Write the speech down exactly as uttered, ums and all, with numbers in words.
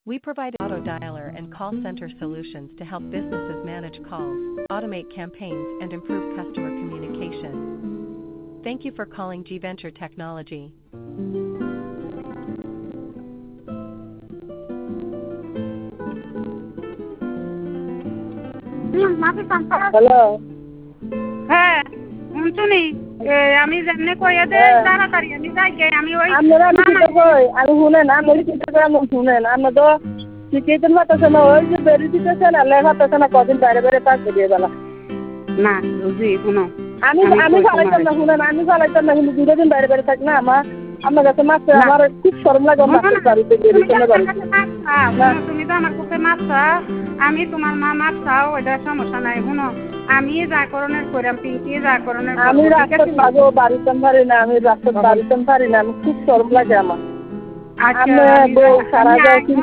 We provide auto dialer and call center solutions to help businesses manage calls, automate campaigns, and improve customer communication. Thank you for calling G-Venture Technology. Hello হ্যাঁ শুনি আমি যেমনি কইয়া দে তাড়াতাড়ি আমি যাই গে আমি ওই আপনারা আমি কি কই আমি শুনেন আমি চিন্তা করে আমি শুনেন আমরা তো শিখেছেন হতেছে না ওই যে বেরি দিতেছে না লেখা হতেছে না কদিন বাইরে বাইরে কাজ করিয়ে বেলা না বুঝি শুনো আমি আমি চালাইতাম না শুনেন আমি চালাইতাম না কিন্তু দুটো দিন বাইরে বাইরে থাকি না আমার আমার কাছে মাছ আমার খুব শরম লাগে মাছের বাড়িতে বেরিয়ে বাড়িতে তুমি তো আমার কাছে মাছ আমি তোমার মা মাছ খাও এটা সমস্যা নাই শুনো আমি যা করণের কইরাম পিঙ্কি যা করণের আমি রাস্তা পাবো বাড়িতে পারি না আমি রাস্তা বাড়িতে পারি না আমি খুব শরম লাগে আমার আচ্ছা সারা যায়